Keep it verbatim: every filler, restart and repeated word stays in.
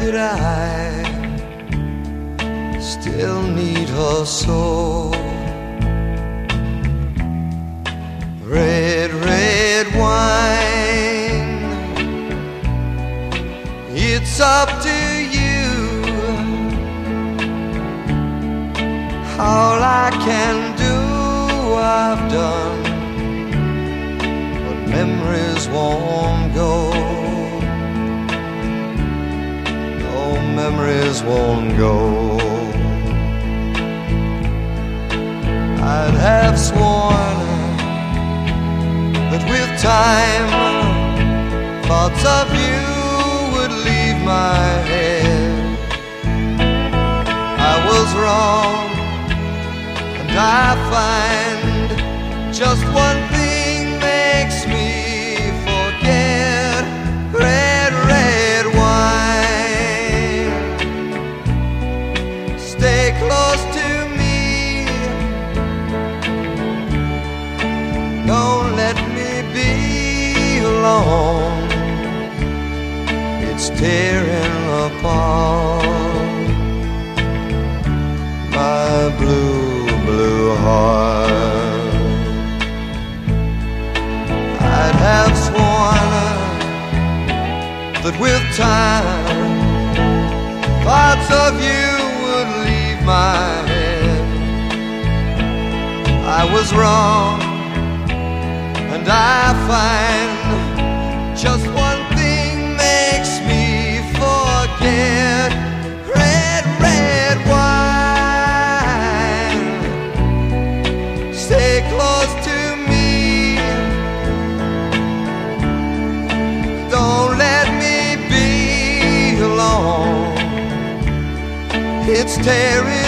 did I still need her so? Red, red wine, it's up to you. All I can do, I've done, but memories won't go. No, memories won't go. I'd have sworn that with time thoughts of you would leave my head. I was wrong, and I find just one thing makes me forget. Red, red wine, stay close to me. Don't let me be alone. It's tearing apart my blue, blue heart. I'd have sworn that with time thoughts of you would leave my head. I was wrong, and I find just one thing makes me forget. Red, red wine, stay close to me. Don't let me be alone. It's tearing